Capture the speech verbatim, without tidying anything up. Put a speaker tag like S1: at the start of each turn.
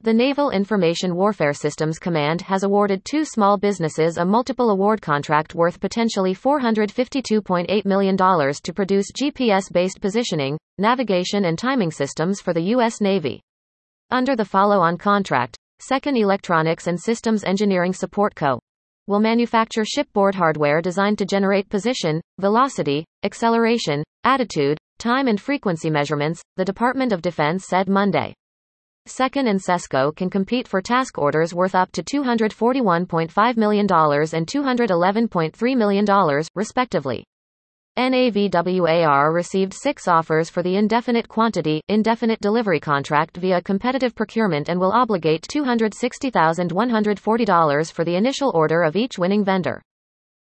S1: The Naval Information Warfare Systems Command has awarded two small businesses a multiple award contract worth potentially four hundred fifty-two point eight million dollars to produce G P S-based positioning, navigation and timing systems for the U S Navy. Under the follow-on contract, Second Electronics and Systems Engineering Support Co. will manufacture shipboard hardware designed to generate position, velocity, acceleration, attitude, time and frequency measurements, the Department of Defense said Monday. Second and SESCO can compete for task orders worth up to two hundred forty-one point five million dollars and two hundred eleven point three million dollars, respectively. NAVWAR received six offers for the indefinite quantity, indefinite delivery contract via competitive procurement and will obligate two hundred sixty thousand one hundred forty dollars for the initial order of each winning vendor.